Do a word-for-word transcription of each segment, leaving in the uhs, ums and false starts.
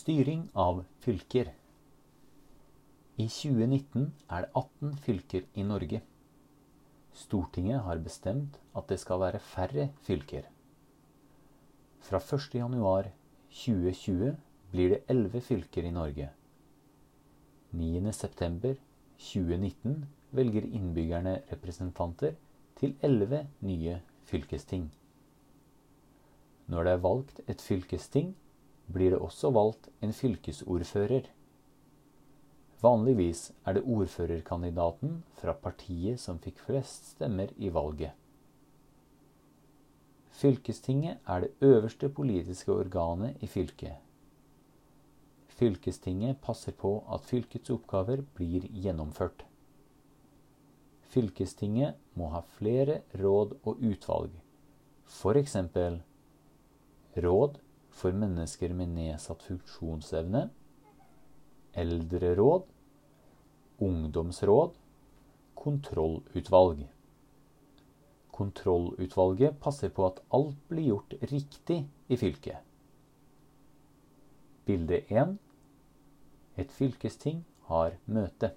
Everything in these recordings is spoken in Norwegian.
Styring av fylker. I tjue nitten er det atten fylker i Norge. Stortinget har bestemt at det skal være færre fylker. Fra første januar tjue tjue blir det elleve fylker i Norge. niende september tjue nitten velger innbyggerne representanter til elleve nye fylkesting. Når det er valgt et fylkesting, blir det også valgt en fylkesordfører. Vanligvis er det ordførerkandidaten fra partiet som fikk flest stemmer i valget. Fylkestinget er det øverste politiske organet i fylket. Fylkestinget passer på at fylkets oppgaver blir gjennomført. Fylkestinget må ha flere råd og utvalg, for eksempel råd for mennesker med nedsatt funksjonsevne, eldreråd, ungdomsråd, kontrollutvalg. Kontrollutvalget passer på at alt blir gjort riktig i fylket. Bilde én. Et fylkesting har møte.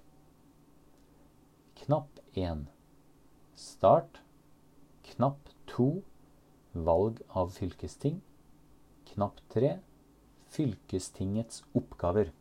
Knapp én. Start. Knapp to. Valg av fylkesting. Knapp tre. Fylkestingets oppgaver.